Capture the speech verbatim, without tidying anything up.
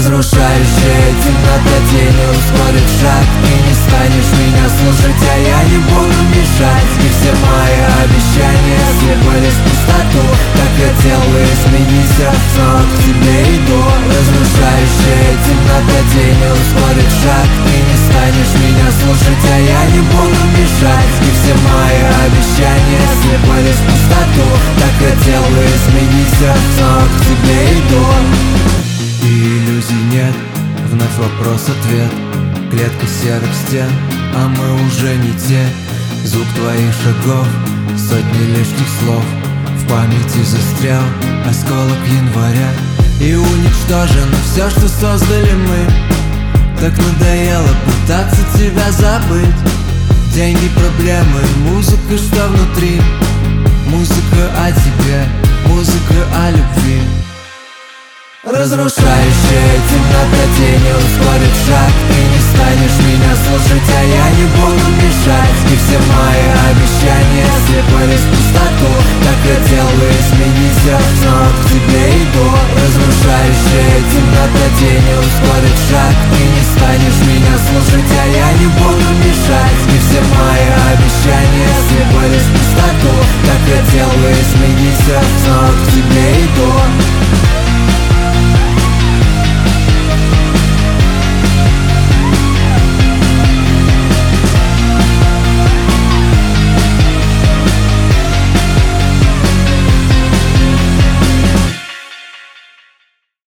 Разрушающая темнота тени ускорит шаг. Ты не станешь меня слушать, а я не буду мешать. И все мои обещания слепались в пустоту. Так хотел бы изменить все, снова к тебе иду. Разрушающая темнота тени ускорит шаг. Ты не станешь меня слушать, а я не буду мешать. И все мои обещания слепались в пустоту. Так хотел бы изменить все, снова к тебе иду. И иллюзий нет, вновь вопрос-ответ. Клетка серых стен, а мы уже не те. Звук твоих шагов, сотни лишних слов. В памяти застрял осколок января. И уничтожено все, что создали мы. Так надоело пытаться тебя забыть. Деньги, проблемы, музыка, что внутри. Музыка о тебе, музыка о любви. Разрушающая темнота тени ускорит шаг. Ты не станешь меня слушать, а я не буду мешать. И все мои обещания слепались в пустоту. Так хотел бы изменить все, снова к тебе иду. Разрушающая темнота тени ускорит шаг. Ты не станешь меня слушать,